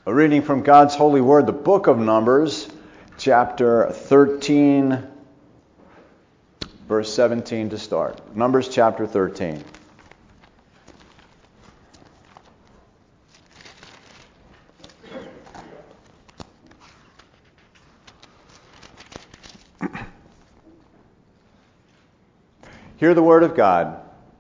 A reading from God's holy word, the book of Numbers, chapter 13, verse 17 to start. Numbers chapter 13. Hear the word of God.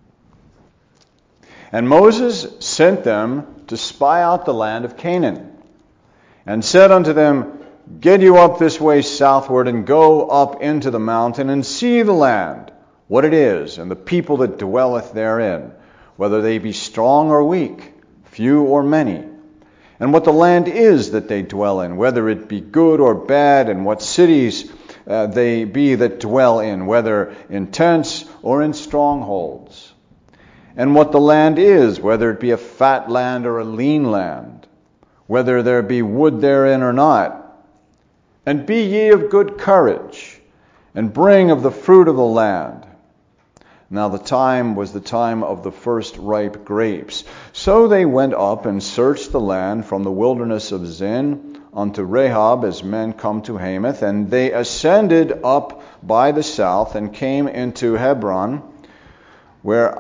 And Moses sent them to spy out the land of Canaan, and said unto them, Get you up this way southward, and go up into the mountain, and see the land, what it is, and the people that dwelleth therein, whether they be strong or weak, few or many, and what the land is that they dwell in, whether it be good or bad, and what cities they be that dwell in, whether in tents or in strongholds, and what the land is, whether it be a fat land or a lean land, whether there be wood therein or not. And be ye of good courage, and bring of the fruit of the land. Now the time was the time of the first ripe grapes. So they went up and searched the land from the wilderness of Zin unto Rehob, as men come to Hamath. And they ascended up by the south, and came into Hebron, where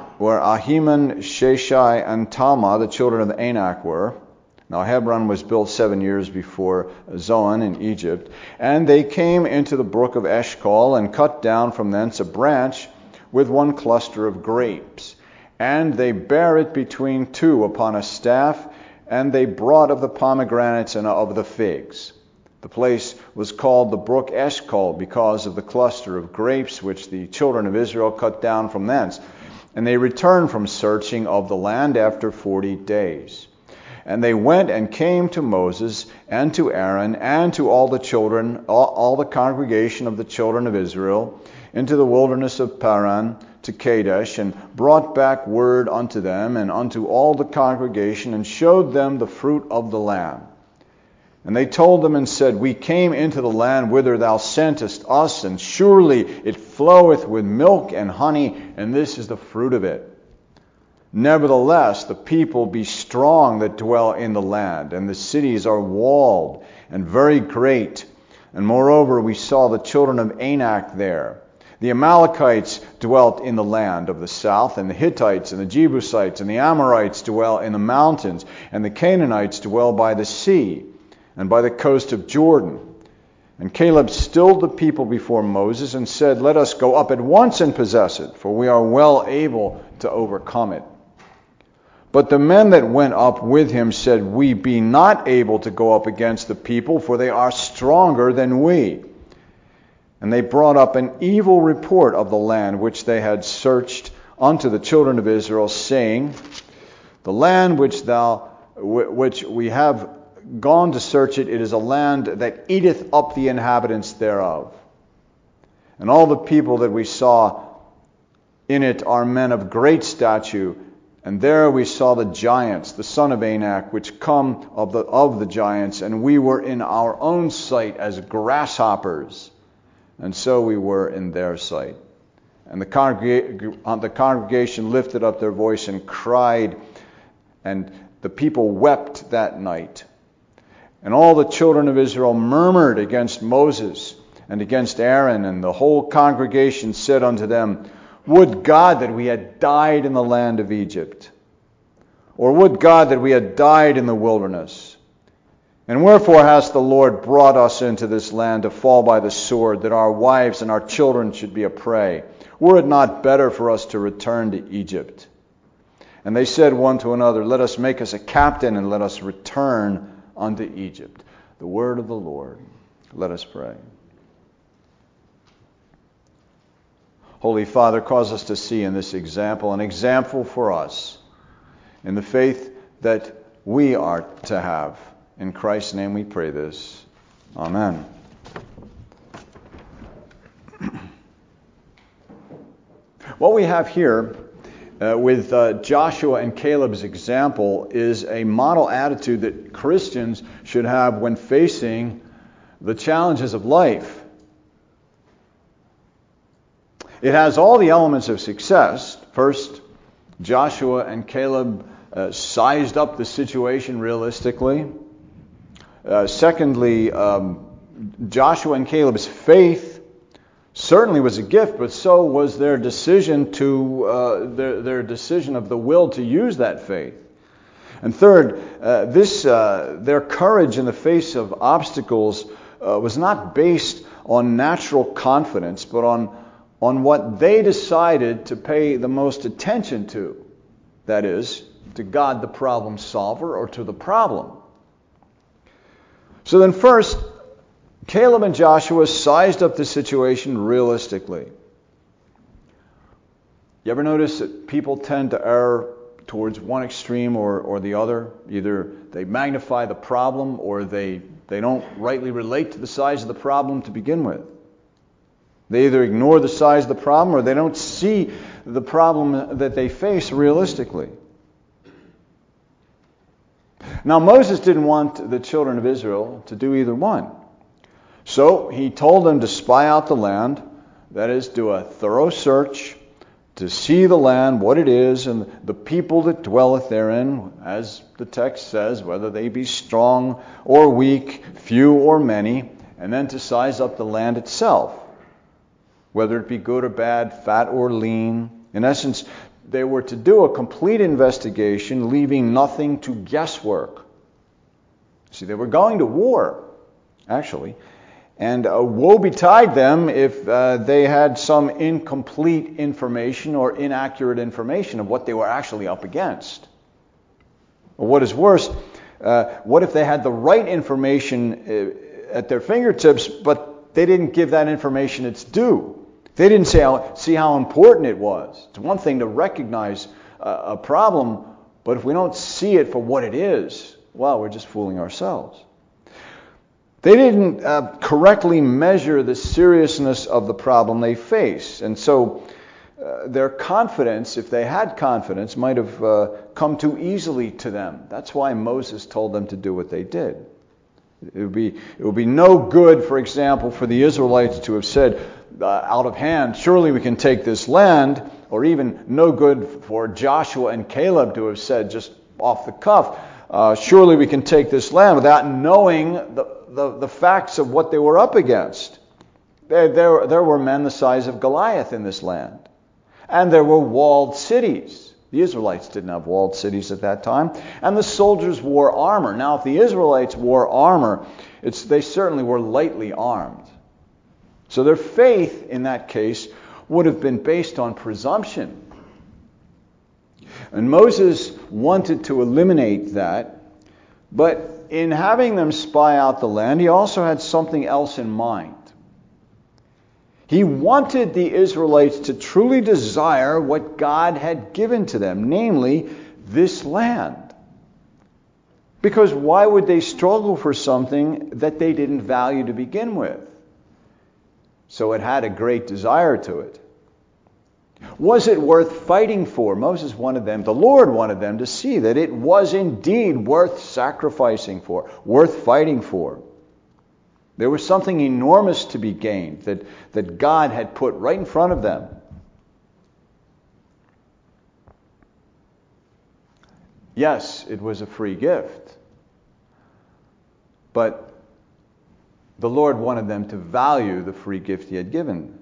Ahiman, Sheshai, and Talmah, the children of Anak, were. Now Hebron was built 7 years before Zoan in Egypt. And they came into the brook of Eshcol, and cut down from thence a branch with one cluster of grapes. And they bare it between two upon a staff, and they brought of the pomegranates and of the figs. The place was called the brook Eshcol, because of the cluster of grapes which the children of Israel cut down from thence. And they returned from searching of the land after 40 days. And they went and came to Moses and to Aaron and to all the children, all the congregation of the children of Israel, into the wilderness of Paran to Kadesh, and brought back word unto them and unto all the congregation, and showed them the fruit of the land. And they told them and said, We came into the land whither thou sentest us, and surely it floweth with milk and honey, and this is the fruit of it. Nevertheless, the people be strong that dwell in the land, and the cities are walled and very great. And moreover, we saw the children of Anak there. The Amalekites dwelt in the land of the south, and the Hittites and the Jebusites and the Amorites dwell in the mountains, and the Canaanites dwell by the sea and by the coast of Jordan. And Caleb stilled the people before Moses and said, Let us go up at once and possess it, for we are well able to overcome it. But the men that went up with him said, We be not able to go up against the people, for they are stronger than we. And they brought up an evil report of the land which they had searched unto the children of Israel, saying, The land which we have gone to search it, it is a land that eateth up the inhabitants thereof. And all the people that we saw in it are men of great stature. And there we saw the giants, the son of Anak, which come of the giants, and we were in our own sight as grasshoppers, and so we were in their sight. And the congregation lifted up their voice and cried, and the people wept that night. And all the children of Israel murmured against Moses and against Aaron, and the whole congregation said unto them, Would God that we had died in the land of Egypt, or would God that we had died in the wilderness. And wherefore has the Lord brought us into this land to fall by the sword, that our wives and our children should be a prey? Were it not better for us to return to Egypt? And they said one to another, Let us make us a captain, and let us return unto Egypt. The word of the Lord. Let us pray. Holy Father, cause us to see in this example, an example for us in the faith that we are to have. In Christ's name we pray this. Amen. What we have here with Joshua and Caleb's example is a model attitude that Christians should have when facing the challenges of life. It has all the elements of success. First, Joshua and Caleb sized up the situation realistically. Secondly, Joshua and Caleb's faith certainly was a gift, but so was their decision their decision of the will to use that faith. And third, their courage in the face of obstacles was not based on natural confidence, but on what they decided to pay the most attention to. That is, to God the problem solver, or to the problem. So then first, Caleb and Joshua sized up the situation realistically. You ever notice that people tend to err towards one extreme or the other? Either they magnify the problem, or they don't rightly relate to the size of the problem to begin with. They either ignore the size of the problem, or they don't see the problem that they face realistically. Now, Moses didn't want the children of Israel to do either one. So he told them to spy out the land, that is, do a thorough search, to see the land, what it is, and the people that dwelleth therein, as the text says, whether they be strong or weak, few or many, and then to size up the land itself, whether it be good or bad, fat or lean. In essence, they were to do a complete investigation, leaving nothing to guesswork. See, they were going to war, actually, and woe betide them if they had some incomplete information or inaccurate information of what they were actually up against. Or what is worse, what if they had the right information at their fingertips, but they didn't give that information its due? They didn't see how important it was. It's one thing to recognize a problem, but if we don't see it for what it is, well, we're just fooling ourselves. They didn't correctly measure the seriousness of the problem they face. And so their confidence, if they had confidence, might have come too easily to them. That's why Moses told them to do what they did. It would be no good, for example, for the Israelites to have said, out of hand, surely we can take this land, or even no good for Joshua and Caleb to have said just off the cuff, surely we can take this land, without knowing the facts of what they were up against. There were men the size of Goliath in this land. And there were walled cities. The Israelites didn't have walled cities at that time. And the soldiers wore armor. Now, if the Israelites wore armor, they certainly were lightly armed. So their faith in that case would have been based on presumption. And Moses wanted to eliminate that, but in having them spy out the land, he also had something else in mind. He wanted the Israelites to truly desire what God had given to them, namely this land. Because why would they struggle for something that they didn't value to begin with? So it had a great desire to it. Was it worth fighting for? Moses wanted them, the Lord wanted them to see that it was indeed worth sacrificing for, worth fighting for. There was something enormous to be gained that God had put right in front of them. Yes, it was a free gift. But the Lord wanted them to value the free gift He had given.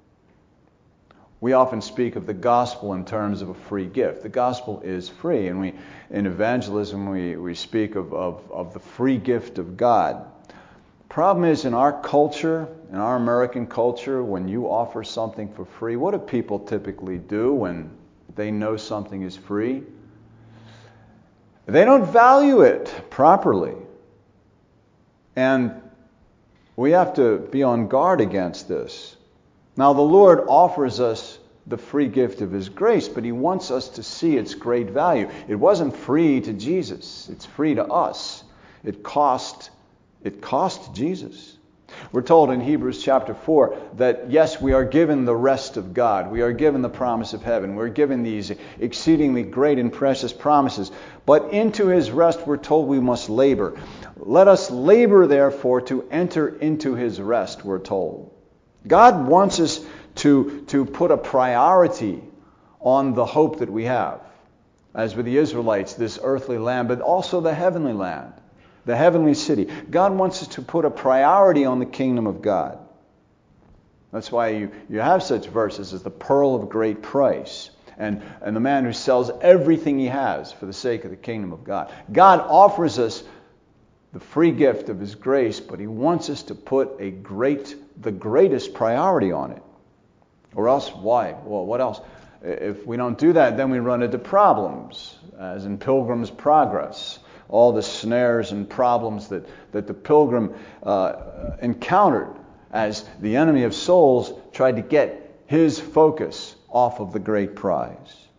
We often speak of the gospel in terms of a free gift. The gospel is free, and in evangelism we speak of the free gift of God. The problem is, in our culture, in our American culture, when you offer something for free, what do people typically do when they know something is free? They don't value it properly. And we have to be on guard against this. Now, the Lord offers us the free gift of His grace, but He wants us to see its great value. It wasn't free to Jesus. It's free to us. It cost Jesus. We're told in Hebrews chapter 4 that, yes, we are given the rest of God. We are given the promise of heaven. We're given these exceedingly great and precious promises. But into His rest, we're told we must labor. Let us labor, therefore, to enter into His rest, we're told. God wants us to put a priority on the hope that we have. As with the Israelites, this earthly land, but also the heavenly land. the heavenly city. God wants us to put a priority on the kingdom of God. That's why you have such verses as the pearl of great price and the man who sells everything he has for the sake of the kingdom of God. God offers us the free gift of His grace, but He wants us to put the greatest priority on it. Or else, why? Well, what else? If we don't do that, then we run into problems, as in Pilgrim's Progress. All the snares and problems that the pilgrim encountered as the enemy of souls tried to get his focus off of the great prize.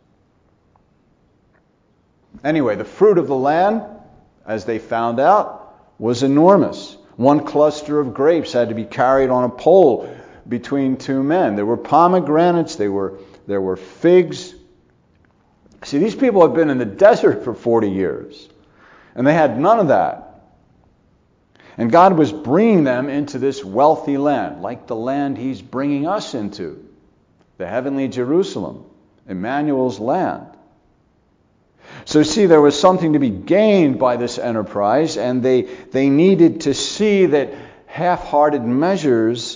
Anyway, the fruit of the land, as they found out, was enormous. One cluster of grapes had to be carried on a pole between two men. There were pomegranates, there were figs. See, these people had been in the desert for 40 years, and they had none of that. And God was bringing them into this wealthy land, like the land He's bringing us into, the heavenly Jerusalem, Emmanuel's land. So see, there was something to be gained by this enterprise, and they needed to see that half-hearted measures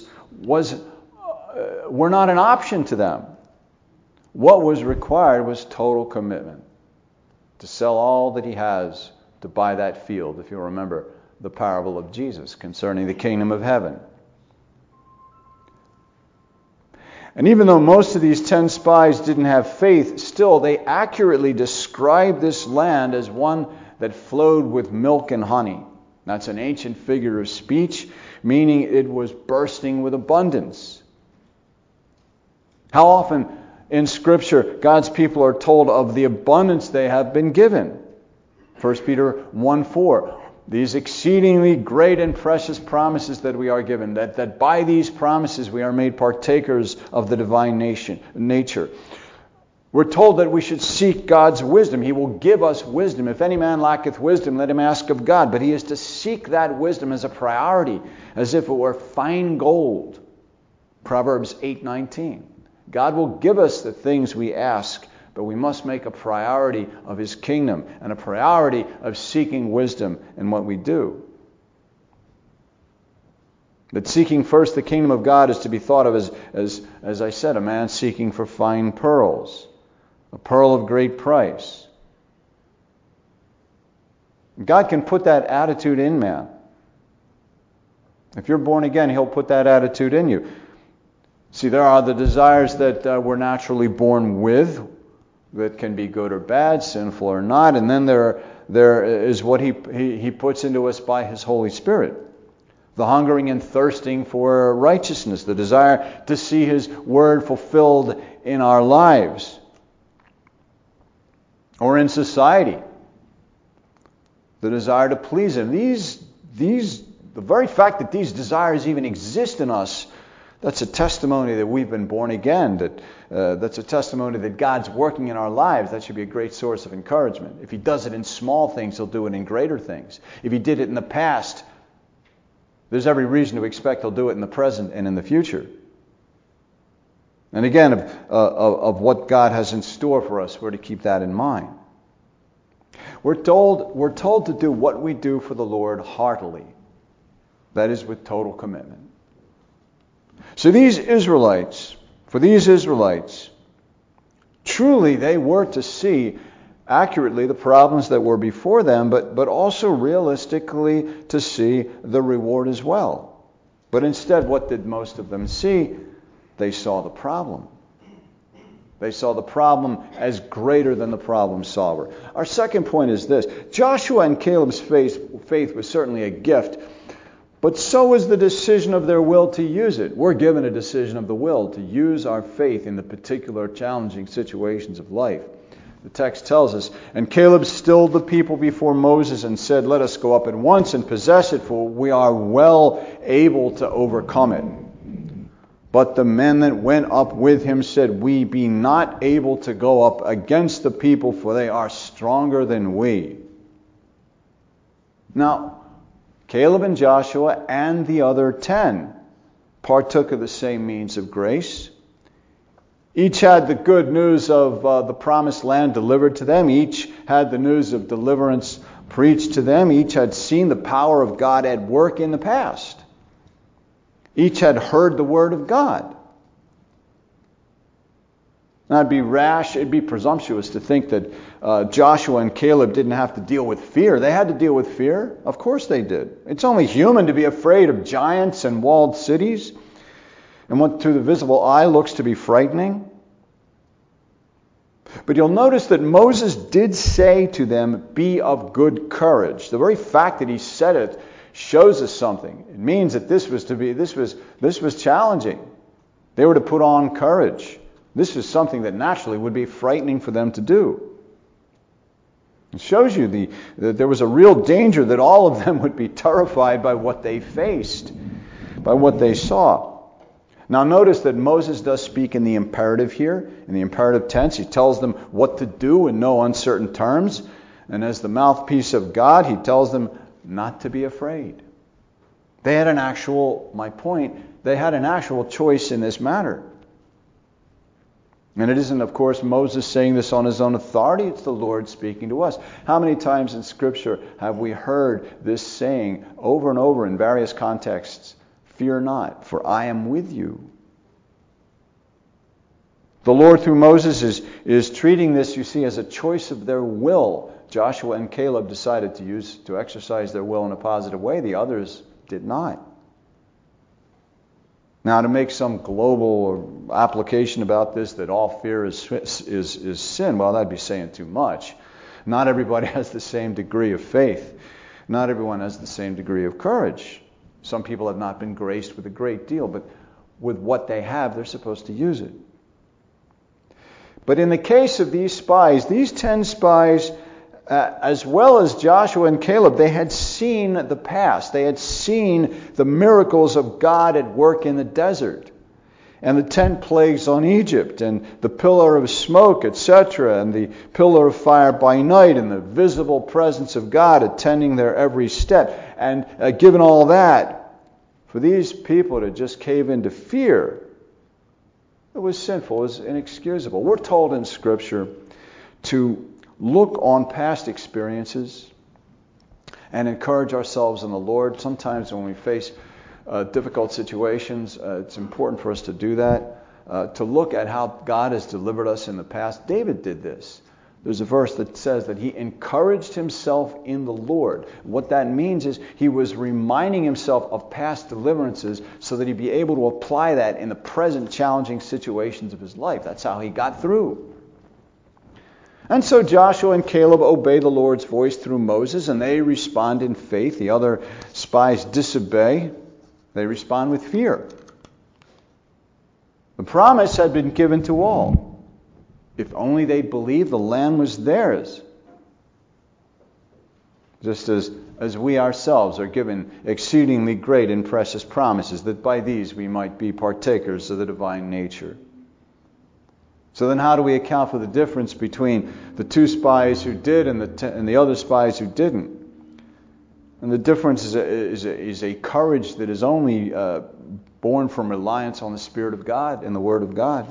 were not an option to them. What was required was total commitment, to sell all that he has to buy that field, if you remember the parable of Jesus concerning the kingdom of heaven. And even though most of these 10 spies didn't have faith, still they accurately described this land as one that flowed with milk and honey. That's an ancient figure of speech, meaning it was bursting with abundance. How often in Scripture God's people are told of the abundance they have been given? 1 Peter 1:4. These exceedingly great and precious promises that we are given, that by these promises we are made partakers of the divine nature. We're told that we should seek God's wisdom. He will give us wisdom. If any man lacketh wisdom, let him ask of God. But he is to seek that wisdom as a priority, as if it were fine gold. Proverbs 8:19. God will give us the things we ask, but we must make a priority of His kingdom and a priority of seeking wisdom in what we do. But seeking first the kingdom of God is to be thought of as I said, a man seeking for fine pearls, a pearl of great price. God can put that attitude in man. If you're born again, He'll put that attitude in you. See, there are the desires that we're naturally born with, that can be good or bad, sinful or not. And then there is what he puts into us by His Holy Spirit. The hungering and thirsting for righteousness, the desire to see His Word fulfilled in our lives or in society. The desire to please Him. The very fact that these desires even exist in us, that's a testimony that we've been born again. That's a testimony that God's working in our lives. That should be a great source of encouragement. If He does it in small things, He'll do it in greater things. If He did it in the past, there's every reason to expect He'll do it in the present and in the future. And again, of what God has in store for us, we're to keep that in mind. We're told to do what we do for the Lord heartily. That is, with total commitment. So for these Israelites, truly they were to see accurately the problems that were before them, but also realistically to see the reward as well. But instead, what did most of them see? They saw the problem. They saw the problem as greater than the problem solver. Our second point is this. Joshua and Caleb's faith was certainly a gift, but so is the decision of their will to use it. We're given a decision of the will to use our faith in the particular challenging situations of life. The text tells us, and Caleb stilled the people before Moses and said, "Let us go up at once and possess it, for we are well able to overcome it." But the men that went up with him said, "We be not able to go up against the people, for they are stronger than we." Now, Caleb and Joshua and the other 10 partook of the same means of grace. Each had the good news of the promised land delivered to them. Each had the news of deliverance preached to them. Each had seen the power of God at work in the past. Each had heard the word of God. Now, it'd be rash, it'd be presumptuous to think that Joshua and Caleb didn't have to deal with fear. They had to deal with fear. Of course they did. It's only human to be afraid of giants and walled cities, and what to the visible eye looks to be frightening. But you'll notice that Moses did say to them, "Be of good courage." The very fact that he said it shows us something. It means that this was challenging. They were to put on courage. This is something that naturally would be frightening for them to do. It shows you that there was a real danger that all of them would be terrified by what they faced, by what they saw. Now notice that Moses does speak in the imperative here, in the imperative tense. He tells them what to do in no uncertain terms. And as the mouthpiece of God, he tells them not to be afraid. They had an actual choice in this matter. And it isn't, of course, Moses saying this on his own authority. It's the Lord speaking to us. How many times in Scripture have we heard this saying over and over in various contexts? Fear not, for I am with you. The Lord, through Moses, is treating this, you see, as a choice of their will. Joshua and Caleb decided to exercise their will in a positive way. The others did not. Now, to make some global application about this, that all fear is sin, well, that'd be saying too much. Not everybody has the same degree of faith. Not everyone has the same degree of courage. Some people have not been graced with a great deal, but with what they have, they're supposed to use it. But in the case of these spies, these 10 spies, as well as Joshua and Caleb, they had seen the past. They had seen the miracles of God at work in the desert, and the 10 plagues on Egypt, and the pillar of smoke, etc., and the pillar of fire by night, and the visible presence of God attending their every step. And given all that, for these people to just cave into fear, it was sinful, it was inexcusable. We're told in Scripture to look on past experiences and encourage ourselves in the Lord. Sometimes when we face difficult situations, it's important for us to do that, to look at how God has delivered us in the past. David did this. There's a verse that says that he encouraged himself in the Lord. What that means is he was reminding himself of past deliverances so that he'd be able to apply that in the present challenging situations of his life. That's how he got through. And so Joshua and Caleb obey the Lord's voice through Moses, and they respond in faith. The other spies disobey. They respond with fear. The promise had been given to all. If only they'd believe the land was theirs. Just as we ourselves are given exceedingly great and precious promises, that by these we might be partakers of the divine nature. So then how do we account for the difference between the 2 spies who did and the other spies who didn't? And the difference is a courage that is only born from reliance on the Spirit of God and the Word of God.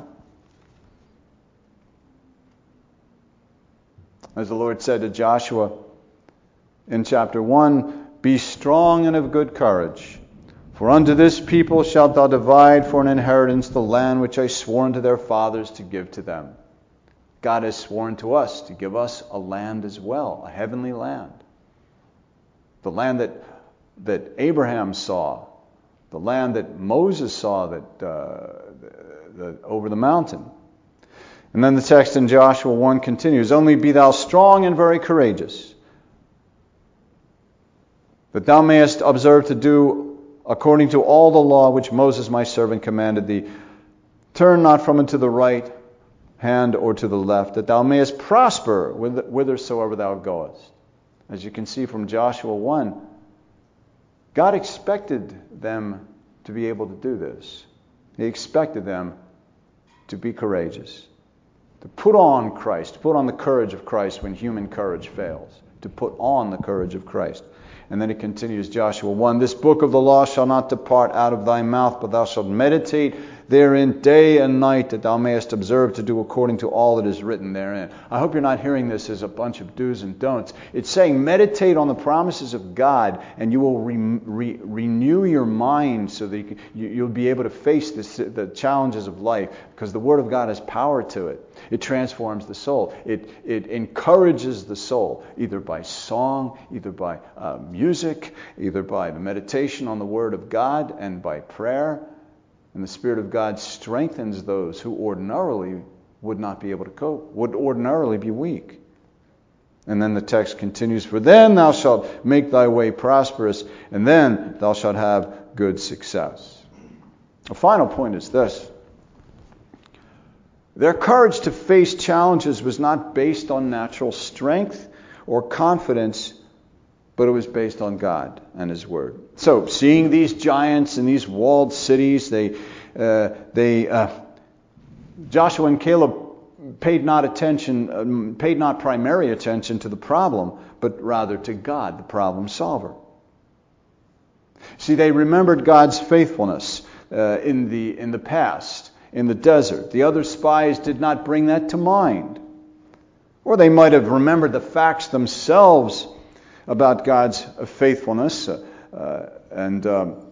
As the Lord said to Joshua in chapter 1, "Be strong and of good courage, for unto this people shalt thou divide for an inheritance the land which I swore unto their fathers to give to them." God has sworn to us to give us a land as well, a heavenly land. The land that Abraham saw, the land that Moses saw over the mountain. And then the text in Joshua 1 continues, "Only be thou strong and very courageous, that thou mayest observe to do according to all the law which Moses my servant commanded thee. Turn not from it to the right hand or to the left, that thou mayest prosper whithersoever thou goest." As you can see from Joshua 1, God expected them to be able to do this. He expected them to be courageous, to put on Christ, to put on the courage of Christ when human courage fails, to put on the courage of Christ. And then it continues, Joshua 1, this book of the law shall not depart out of thy mouth, but thou shalt meditate therein day and night, that thou mayest observe to do according to all that is written therein. I hope you're not hearing this as a bunch of do's and don'ts. It's saying meditate on the promises of God, and you will renew your mind so that you'll be able to face the challenges of life, because the Word of God has power to it. It transforms the soul. It encourages the soul, either by song, either by music, either by the meditation on the Word of God and by prayer. And the Spirit of God strengthens those who ordinarily would not be able to cope, would ordinarily be weak. And then the text continues, for then thou shalt make thy way prosperous, and then thou shalt have good success. The final point is this. Their courage to face challenges was not based on natural strength or confidence, but it was based on God and His Word. So, seeing these giants and these walled cities, Joshua and Caleb paid not primary attention to the problem, but rather to God, the problem solver. See, they remembered God's faithfulness in the past, in the desert. The other spies did not bring that to mind. Or they might have remembered the facts themselves about God's faithfulness, and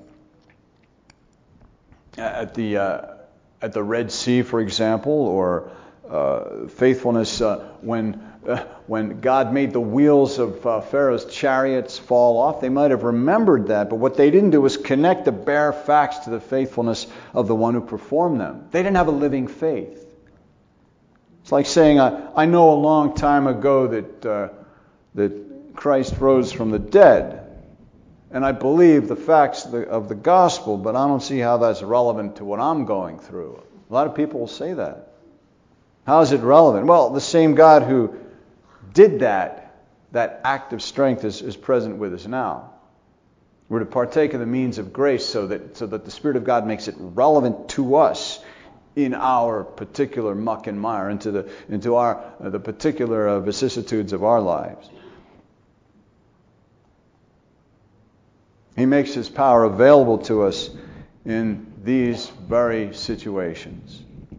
at the Red Sea, for example, or faithfulness when God made the wheels of Pharaoh's chariots fall off. They might have remembered that, but what they didn't do was connect the bare facts to the faithfulness of the one who performed them. They didn't have a living faith. It's like saying, I know a long time ago that Christ rose from the dead, and I believe the facts of the gospel, but I don't see how that's relevant to what I'm going through. A lot of people will say that. How is it relevant? Well, the same God who did that act of strength is present with us now. We're to partake of the means of grace so that the Spirit of God makes it relevant to us in our particular muck and mire, into the particular vicissitudes of our lives. He makes His power available to us in these very situations.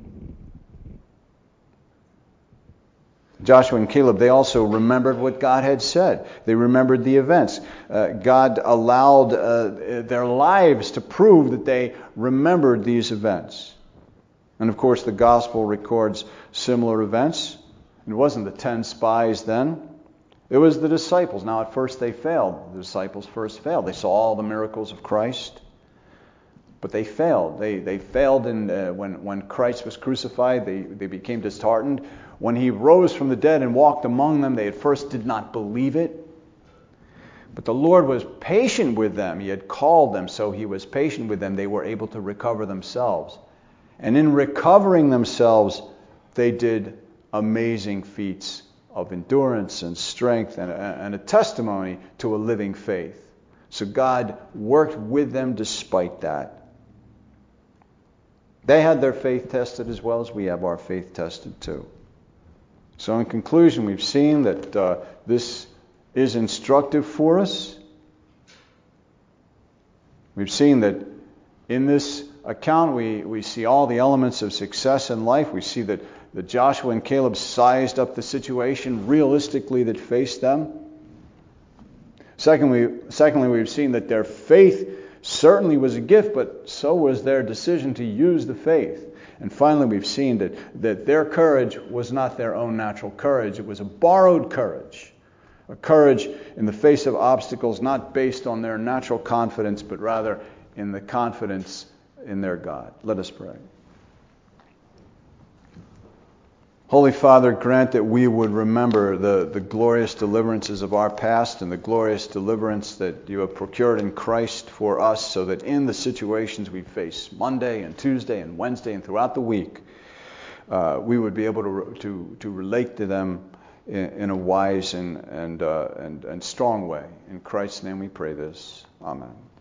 Joshua and Caleb, they also remembered what God had said. They remembered the events. God allowed their lives to prove that they remembered these events. And of course, the gospel records similar events. It wasn't the 10 spies then. It was the disciples. Now, at first they failed. The disciples first failed. They saw all the miracles of Christ, but they failed. They failed when Christ was crucified. They became disheartened. When He rose from the dead and walked among them, they at first did not believe it. But the Lord was patient with them. He had called them, so He was patient with them. They were able to recover themselves. And in recovering themselves, they did amazing feats of endurance and strength and a testimony to a living faith. So God worked with them despite that. They had their faith tested as well as we have our faith tested too. So in conclusion, we've seen that this is instructive for us. We've seen that in this account we see all the elements of success in life. We see that Joshua and Caleb sized up the situation realistically that faced them. Secondly, we've seen that their faith certainly was a gift, but so was their decision to use the faith. And finally, we've seen that their courage was not their own natural courage. It was a borrowed courage. A courage in the face of obstacles, not based on their natural confidence, but rather in the confidence in their God. Let us pray. Holy Father, grant that we would remember the glorious deliverances of our past and the glorious deliverance that you have procured in Christ for us, so that in the situations we face Monday and Tuesday and Wednesday and throughout the week, we would be able to relate to them in a wise and strong way. In Christ's name we pray this. Amen.